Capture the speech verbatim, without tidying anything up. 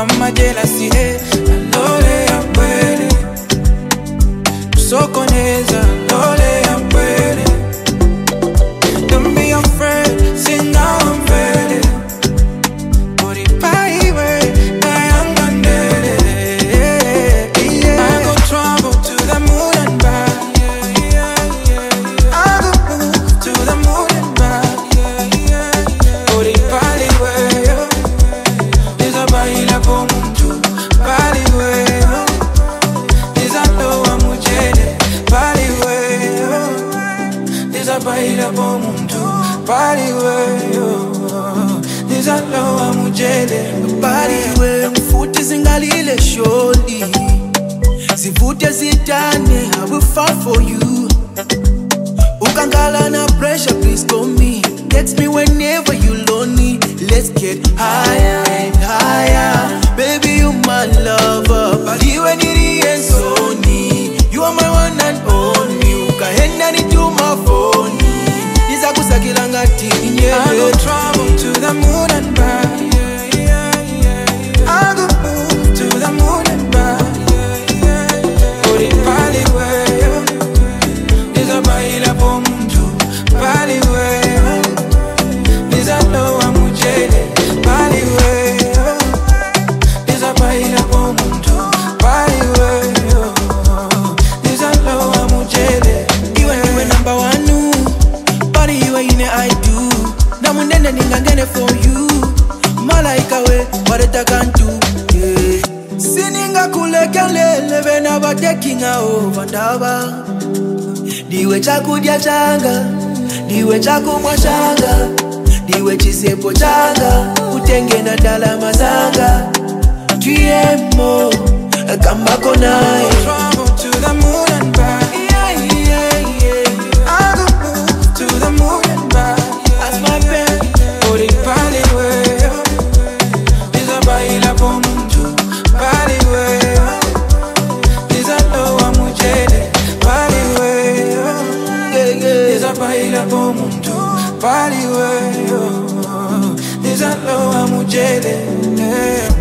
pa ma jealousy, eh. Lole abuele, usokoneza, lole abuele. Don't be afraid, sing out and ready. Put it by way, I am gonna yeah. I go travel to the moon and back. I go move to the moon and back. Put it by way, this a baila por mundo, by way. This a loa mujele, by way. This a baila por mundo, by way. This a loa mujele, Body way, mfuti zingalile sholi. Zivute zitane, I will fall for you. Ukangala na pressure, please call me. Text me whenever you lonely. Let's get higher and higher. Baby, you my lover. Body when it is Sony. You are my one and only. Ukahenda ni to my phone. Niza kusakila ngati nye. I go travel to the moon and back. I go move to the moon and back. Put it pali way. This a baila por mundo, pali way. This a loa mujele, pali way. This a baila por mundo, pali way. This a loa mujele. Iwe niwe number one. Body iwe ine I do. Namundende ningangene for you. Malaika we, wareta kantu, yeah. Sininga kulekelele vena ba taking over ndaba. Diwe chakudya changa, diwe chakumwa changa, diwe chisepo changa, utenge na dala mazanga. Triemo, kambako nae. Travel to the moon and back. Yeah, yeah, yeah. I go move to the moon and back. That's my pen. Put it pali way. This a baila por mundo, pali way. This a loa mujele, pali way. Yeah, yeah. This a baila por mundo, pali way. This a loa mujele, yeah.